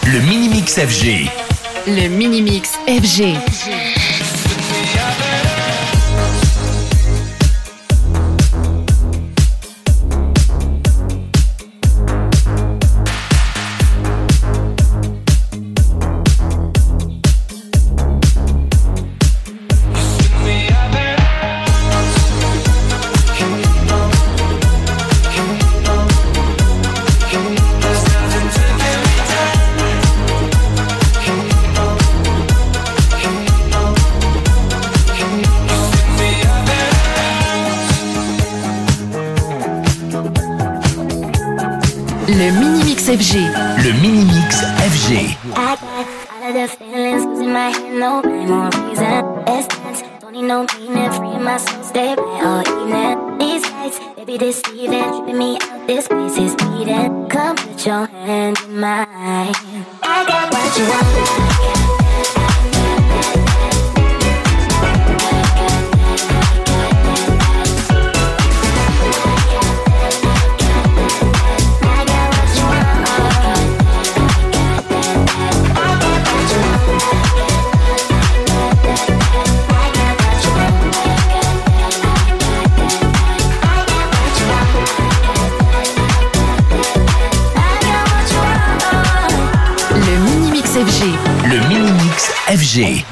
Le Mini-Mix FG. Le Mini-Mix FG. Le Mini-Mix FG. Le Mini-Mix FG. I got all of the feelings losing my head, no rhyme or reason. Let's dance, don't need no meaning, free my soul, stay right all evening. These lights, they be deceiving, tripping me out, this place is bleeding. Come put your hand in mine. I got what you want. FG. Le Mini-Mix FG.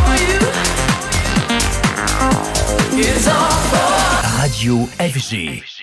Radio FG.